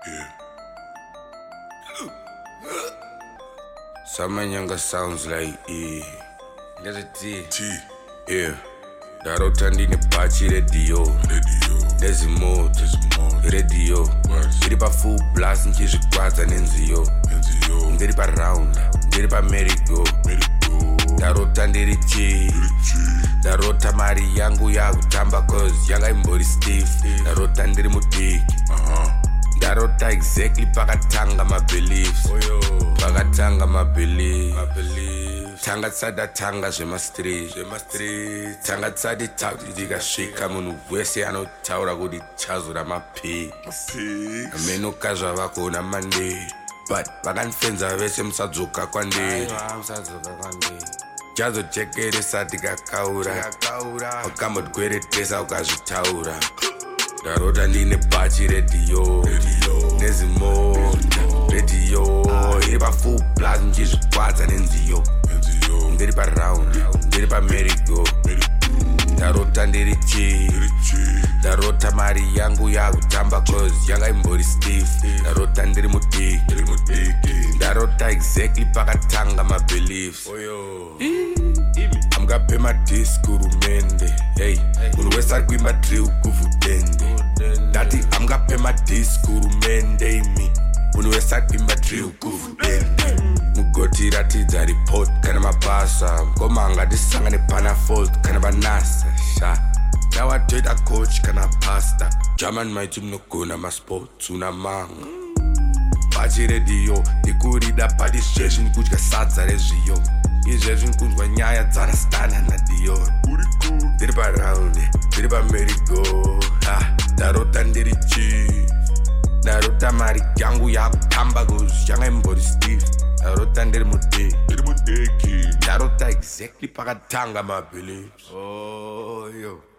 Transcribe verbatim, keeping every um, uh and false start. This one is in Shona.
Yeah. Samanyanga sounds like E. There's a T. T. Yeah. Darotandi ne pachi radio. Radio. There's more. There's more. Radio. Ndiri pa full blast nchizvikwadza nenziyo. Nenziyo. Ndiri pa round. Ndiri pa merry-go. Merry-go. Darota ndiri chi. Darota mari yangu yakutamba cause yanga imbori stiff. Darota ndiri mudiki. Uh-huh. Darota exactly pakatanga my beliefs. Oh, yo. Pakatanga my beliefs. My beliefs. Tanga tsada tanga zvema street. Zvema street. Tanga tsadi tauti tikasvika munhu wese anotaura kuti chazura mapi. Mapi. Amenoka zvavakona mande. But vakanifenza vese musadzoka kwandiri. Musadzoka kwandiri. Chazochekeresa tikakaura. Wakambotkweretesa ukazvitaura. Darota ndine bachi radio. Nezimota radio. Iri pa full blast nchizvikwadza nenziyo. Ndiri pa round. Ndiri pa merry-go. Darota ndiri chi. Darota mari yangu yakutamba cause yanga imbori stiff. Darota ndiri mudiki. Darota exactly pakatanga my beliefs. Amgape madisc urumende. Hey, munhu wese ari kuimba drill kuvhudende. Dati amgape madisc urumende imi. Munhu wese ari kuimba drill kuvhudende. Mugoti ratidza report kana mabasa. Ngoma angatisangane pana fault kana banasa. Sha. Ndawatoita coach kana pastor. German maiti munogona masports unamanga. Bachi radio ndikurida padi zvesvi ndikudya sadza rezviyo. Izvezvi ndikunzwa nyaya dzanastana naDion. Ndiri pa round, ndiri pa merry-go. Darota ndiri chi. Darota mari yangu yakutamba cause yanga imbori stiff. Darota ndiri mudiki. Darota exactly pakatanga my beliefs. Oh yo.